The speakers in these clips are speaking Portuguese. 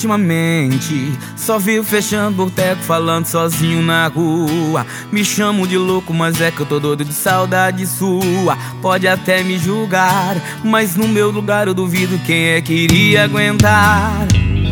Ultimamente só vivo fechando boteco, falando sozinho na rua. Me chamo de louco, mas é que eu tô doido de saudade sua. Pode até me julgar, mas no meu lugar eu duvido quem é que iria aguentar.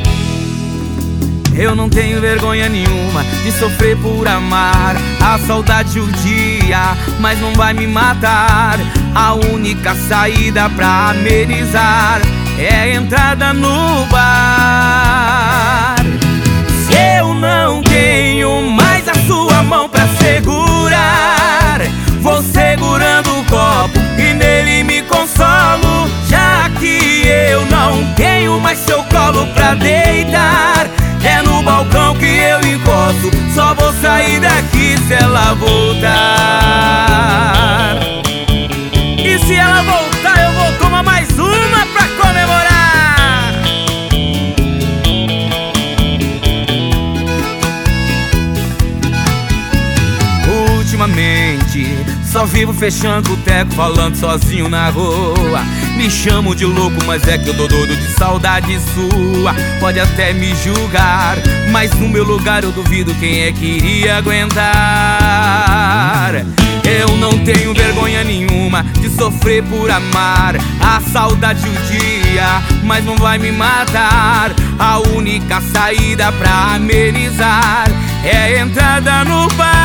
Eu não tenho vergonha nenhuma de sofrer por amar. A saudade judia, mas não vai me matar. A única saída pra amenizar é a entrada no bar. Se eu não tenho mais a sua mão pra segurar, vou segurando o copo e nele me consolo. Já que eu não tenho mais seu colo pra deitar, é no balcão que eu encosto. Só vou sair daqui se ela voltar. E se ela voltar, eu vou tomar mais uma pra comemorar. Ultimamente só vivo fechando boteco, falando sozinho na rua. Me chamo de louco, mas é que eu tô doido de saudade sua. Pode até me julgar, mas no meu lugar eu duvido quem é que iria aguentar. Eu não tenho vergonha nenhuma de sofrer por amar. A saudade judia, mas não vai me matar. A única saída pra amenizar é a entrada no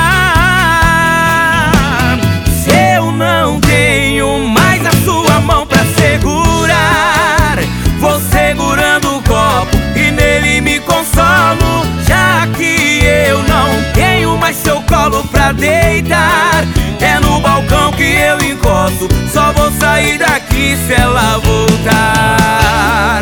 bar. Se eu não tenho mais a sua mão pra segurar, vou segurando o copo e nele me consolo. Já que eu não tenho mais seu colo pra deitar, é no balcão que eu encosto. Só vou sair daqui se ela voltar.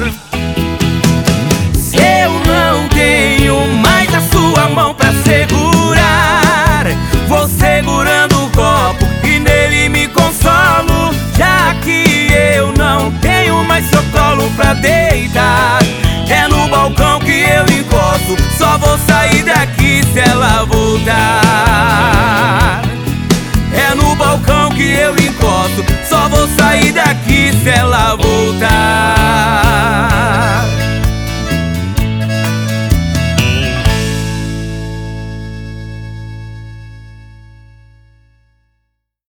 Se eu não tenho mais a sua mão pra segurar, vou segurando o copo e nele me consolo. Já que eu não tenho mais seu colo pra deitar,